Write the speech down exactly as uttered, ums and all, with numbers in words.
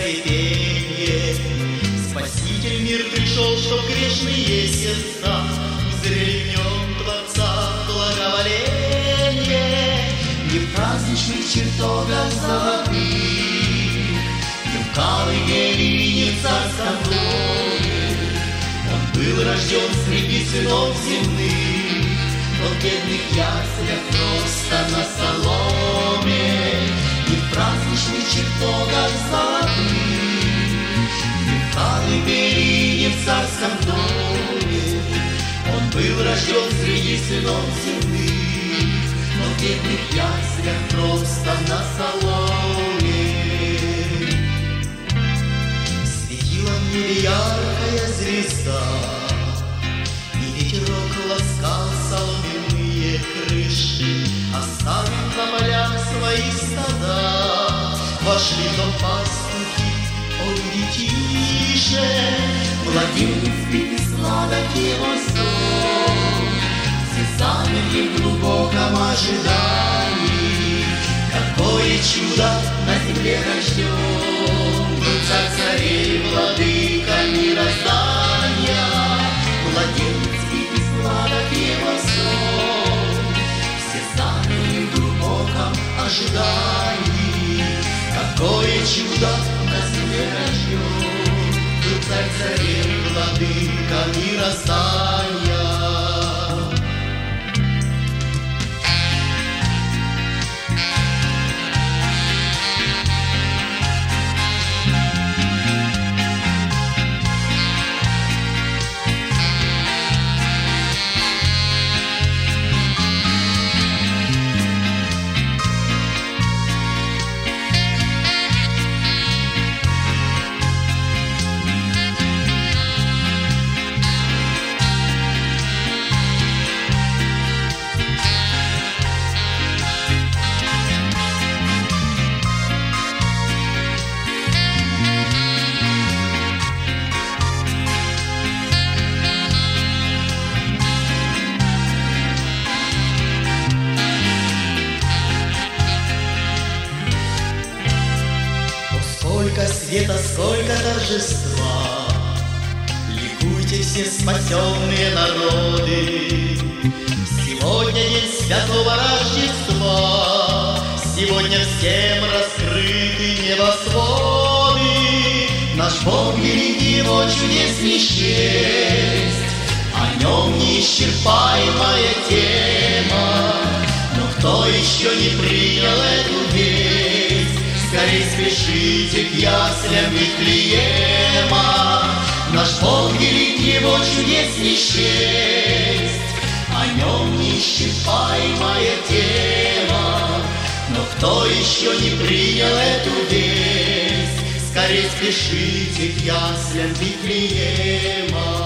и пенье. Спаситель мир пришел, чтоб грешные сердца узрели в нем Творца благоволение. Не в праздничных чертогах золотых, не в колыбели, не в царском доме. Он был рожден среди сынов земных, но в бедных яслях просто на соломе. Не в праздничных чертогах золотых, не в колыбели, не в царском доме. Он был рожден среди сынов земных, но в бедных яслях просто на соломе. Светила в небе яркая звезда, и ветерок ласкал соломенные крыши. Оставив на полях свои стада, вошли в дом пастухи, о, детише. Младенец спит и сладок его сон, все замерли в глубоком ожидании. Какое чудо на земле рожден был царь царей, владыка мироздания. Младенец спит и сладок его сон, все замерли в глубоком ожидании. Какое чудо на земле рожден был царь царей, владыка мироздания. Сколько света, сколько торжества, ликуйте все спасенные народы. Сегодня день святого Рождества, сегодня всем раскрыты небосводы. Наш Бог велик, Его чудес не счесть, о Нем неисчерпаемая тема. Но кто еще не принял эту весть, скорей спешите к яслям Вифлеема. Наш Бог велик, Его чудес не счесть, о Нем неисчерпаемая тема. Но кто еще не принял эту весть, скорей спешите к яслям Вифлеема.